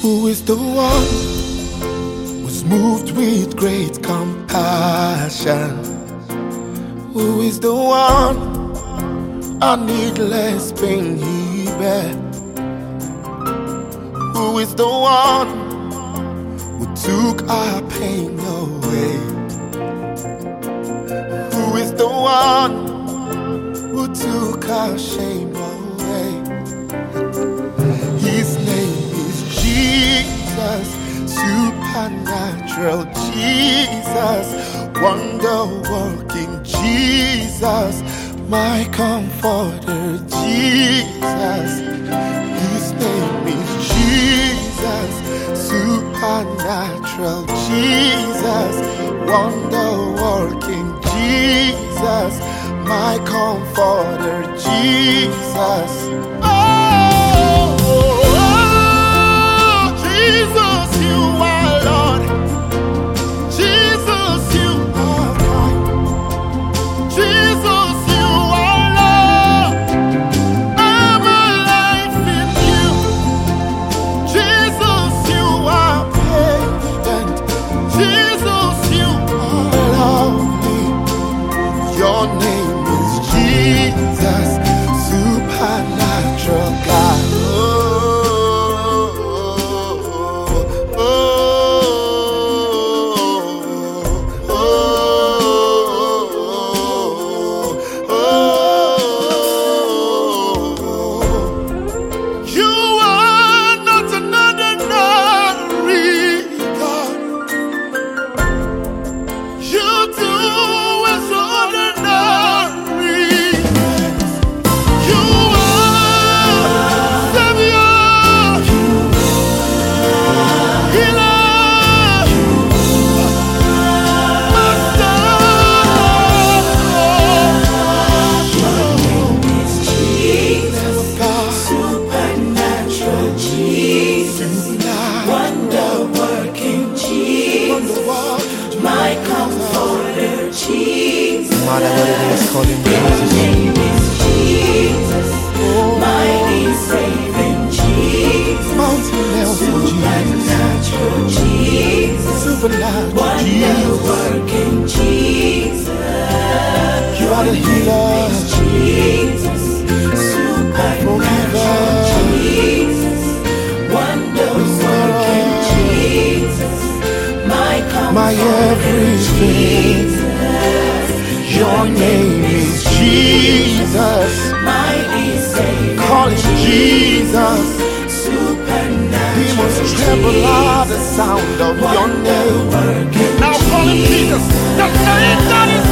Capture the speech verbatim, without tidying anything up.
Who is the one who's moved with great compassion? Who is the one our needless pain he bear? Who is the one who took our pain away? Who is the one who took our shame away? His name is Jesus, supernatural Jesus, wonder-working Jesus, my comforter Jesus. His name is Jesus, supernatural Jesus, wonder-working Jesus, my comforter Jesus. Oh, oh, oh, Jesus, you are Lord. Jesus, you are God. Jesus, you are Lord. I'm alive in you. Jesus, you are patient. Jesus, you are lovely. Your name is Jesus, supernatural God. Oh, oh, oh, oh, oh. You are not an ordinary God. You do extraordinary. You are Savior, Healer, Master. Jesus, God, supernatural Jesus, wonder-working Jesus, my comforter Jesus. Mother, what it is calling Your Jesus. name is Jesus, mighty saving Jesus, Mountain Nelson supernatural Jesus, Jesus, supernatural Jesus. wonder-working Jesus. You are the healer, Jesus, supernatural Jesus, wonder-working Jesus, my my everything. Jesus, Your name is Jesus. mighty Savior, Call him Jesus. supernatural He must tremble at the sound of your name. wonder-working Now call him Jesus. The name that is